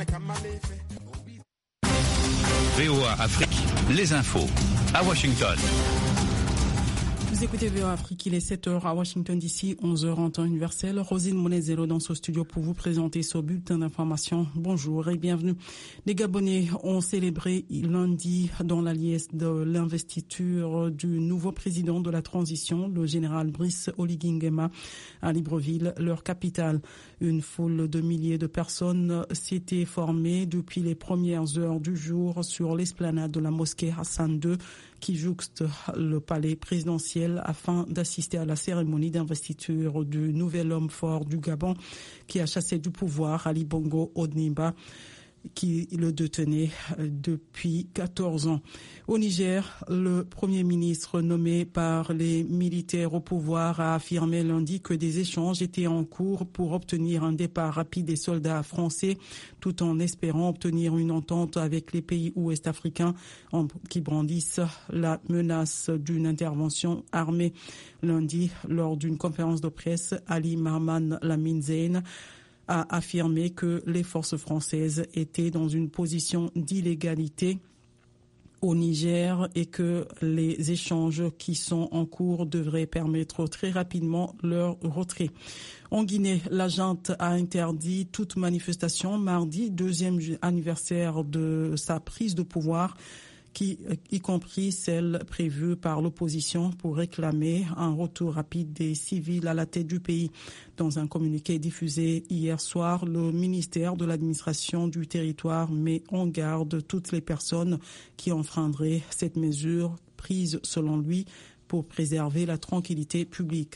VOA Afrique, les infos à Washington. Vous écoutez VOA Afrique, il est 7h à Washington DC, 11h en temps universel. Rosine Monezero dans ce studio pour vous présenter ce bulletin d'information. Bonjour et bienvenue. Les Gabonais ont célébré lundi dans la liesse de l'investiture du nouveau président de la transition, le général Brice Oligui Nguema, à Libreville, leur capitale. Une foule de milliers de personnes s'était formée depuis les premières heures du jour sur l'esplanade de la mosquée Hassan II qui jouxte le palais présidentiel afin d'assister à la cérémonie d'investiture du nouvel homme fort du Gabon qui a chassé du pouvoir Ali Bongo Ondimba, qui le détenait depuis 14 ans. Au Niger, le Premier ministre nommé par les militaires au pouvoir a affirmé lundi que des échanges étaient en cours pour obtenir un départ rapide des soldats français, tout en espérant obtenir une entente avec les pays ouest-africains qui brandissent la menace d'une intervention armée. Lundi, lors d'une conférence de presse, Ali Mahaman Lamine Zeine a affirmé que les forces françaises étaient dans une position d'illégalité au Niger et que les échanges qui sont en cours devraient permettre très rapidement leur retrait. En Guinée, la junte a interdit toute manifestation mardi, deuxième anniversaire de sa prise de pouvoir, y compris celle prévue par l'opposition pour réclamer un retour rapide des civils à la tête du pays. Dans un communiqué diffusé hier soir, le ministère de l'administration du territoire met en garde toutes les personnes qui enfreindraient cette mesure prise, selon lui, pour préserver la tranquillité publique.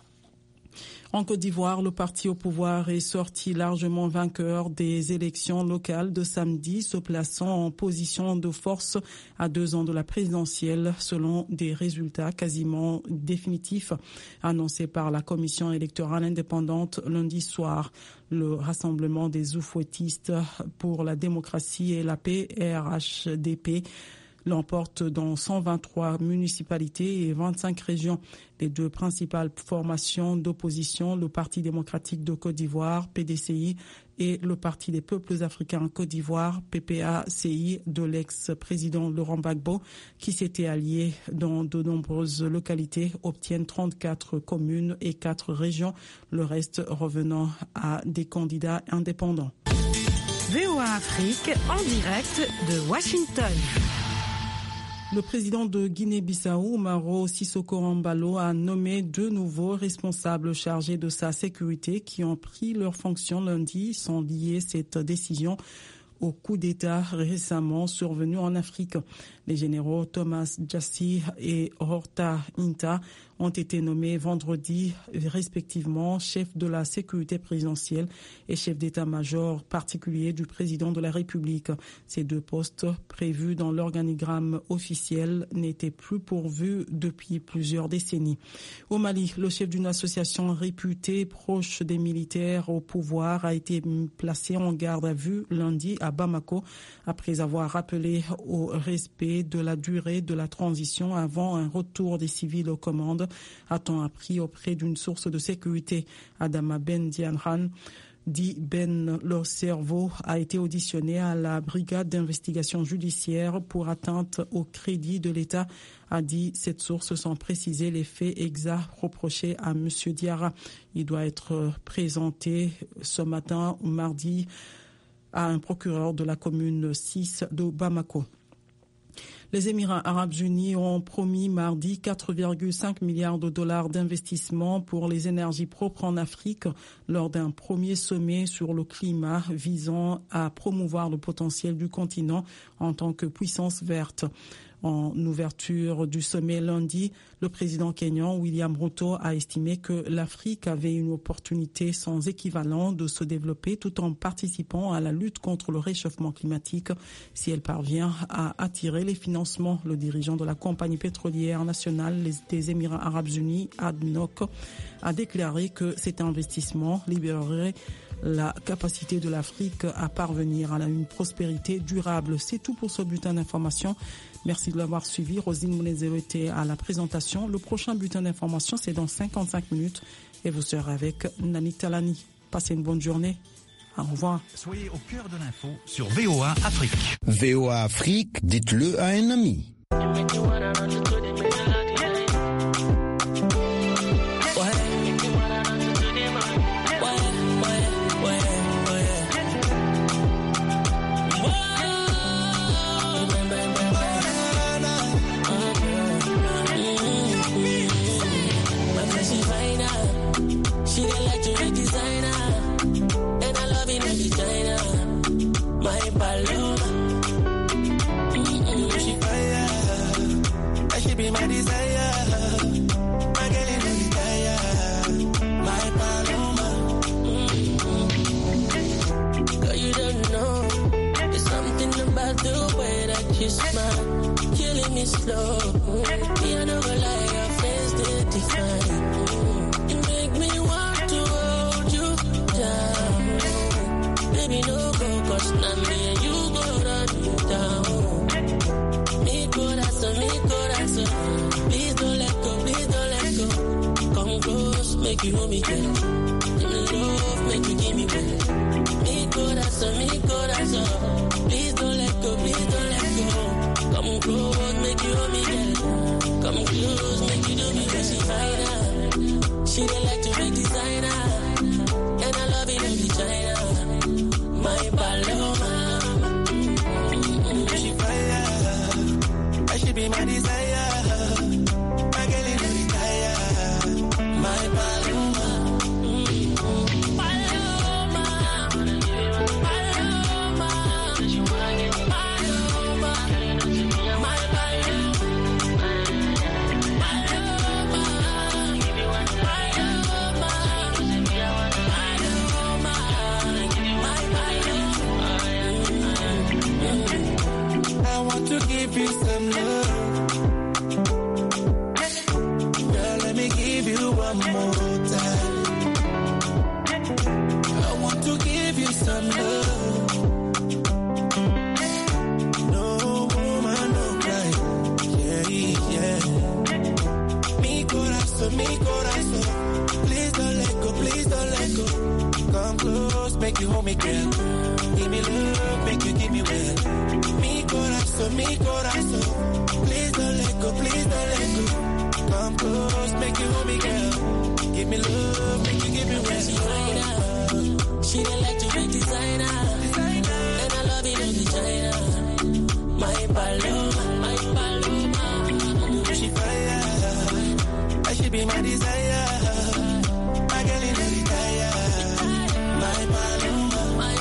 En Côte d'Ivoire, le parti au pouvoir est sorti largement vainqueur des élections locales de samedi, se plaçant en position de force à 2 ans de la présidentielle, selon des résultats quasiment définitifs annoncés par la commission électorale indépendante lundi soir. Le Rassemblement des oufouettistes pour la démocratie et la paix, RHDP, l'emporte dans 123 municipalités et 25 régions. Les deux principales formations d'opposition, le Parti démocratique de Côte d'Ivoire, PDCI, et le Parti des peuples africains Côte d'Ivoire, PPACI, de l'ex-président Laurent Gbagbo, qui s'était allié dans de nombreuses localités, obtiennent 34 communes et 4 régions, le reste revenant à des candidats indépendants. VOA Afrique en direct de Washington. Le président de Guinée-Bissau, Umaro Sissoko Embalo, a nommé 2 nouveaux responsables chargés de sa sécurité qui ont pris leurs fonctions lundi sans lier cette décision au coup d'État récemment survenu en Afrique. Les généraux Thomas Jassi et Horta Inta ont été nommés vendredi respectivement chef de la sécurité présidentielle et chef d'état-major particulier du président de la République. Ces 2 postes prévus dans l'organigramme officiel n'étaient plus pourvus depuis plusieurs décennies. Au Mali, le chef d'une association réputée proche des militaires au pouvoir a été placé en garde à vue lundi à Bamako après avoir rappelé au respect de la durée de la transition avant un retour des civils aux commandes, a-t-on appris auprès d'une source de sécurité. Adama Ben Dianran, dit Ben Le Cerveau, a été auditionné à la brigade d'investigation judiciaire pour atteinte au crédit de l'État, a dit cette source sans préciser les faits exacts reprochés à M. Diarra. Il doit être présenté ce matin ou mardi à un procureur de la commune 6 de Bamako. Les Émirats arabes unis ont promis mardi 4,5 milliards de dollars d'investissement pour les énergies propres en Afrique lors d'un premier sommet sur le climat visant à promouvoir le potentiel du continent en tant que puissance verte. En ouverture du sommet lundi, le président kényan William Ruto a estimé que l'Afrique avait une opportunité sans équivalent de se développer tout en participant à la lutte contre le réchauffement climatique si elle parvient à attirer les financements. Le dirigeant de la compagnie pétrolière nationale des Émirats arabes unis, ADNOC, a déclaré que cet investissement libérerait la capacité de l'Afrique à parvenir à une prospérité durable. C'est tout pour ce bulletin d'information. Merci de l'avoir suivi. Rosine Mounezero était à la présentation. Le prochain bulletin d'information, c'est dans 55 minutes et vous serez avec Nani Talani. Passez une bonne journée. Au revoir. Soyez au cœur de l'info sur VOA Afrique. VOA Afrique, dites-le à un ami. Killing me slow. You know, like your face did define. You make me want to hold you down. Baby, no go, cause now me and you go run you down. Mi corazón. Please don't let go, please don't let go. Come close, make you hold me tight. Give me love, make you give me well. Mi corazón. Please don't let go, please don't let go. Come close, make you hold me tight. Come close, make you do me well. She fine, she don't like to make designer. And I love it in the China. My Paloma. She fire, I should be my desire. My girl in the retire. My Paloma. To give you some love, girl, let me give you one more time. I want to give you some love. No woman, no cry. Yeah. Mi corazón. Please don't let go, please don't let go. Come close, make you hold me, girl. Give me love, make you give me well. Mi corazón. Please don't let go, please don't let go. Come close, make you hold me, girl. Give me love, make you give me well. She don't like to make designer. And I love it in the China. My Paloma. She fire, I should be my desire. My girl in the retire. My Paloma.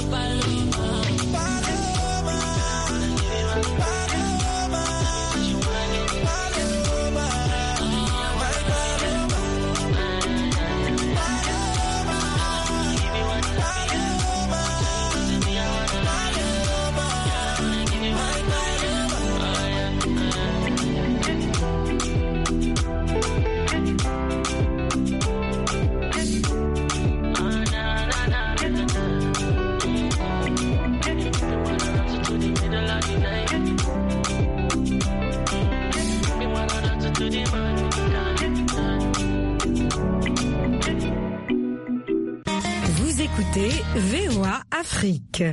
Vous écoutez VOA Afrique.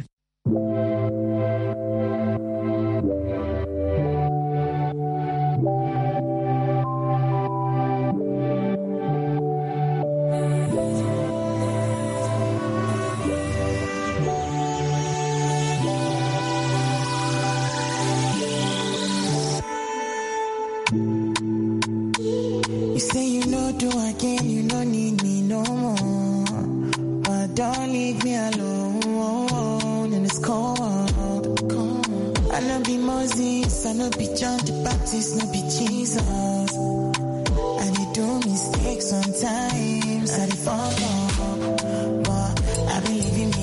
You say you know do again, you don't need me no more. But don't leave me alone in this cold. I know be Moses, I know be John the Baptist, no be Jesus. I dey do mistakes sometimes, I dey fall off. But I believe in me,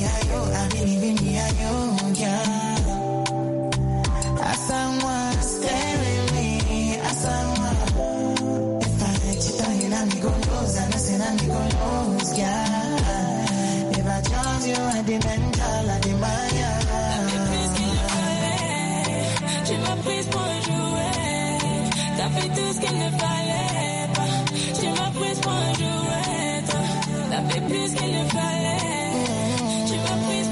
yeah. As someone stay with me, as someone. If I cheat on you, now me go lose, I know say now me go lose, yeah. If I trust you, I dey mental, I dey maya. Tu m'as prise pour jouer, t'as fait tout ce qu'il ne fallait pas. Tu m'as prise pour jouer, t'as fait plus qu'il ne fallait.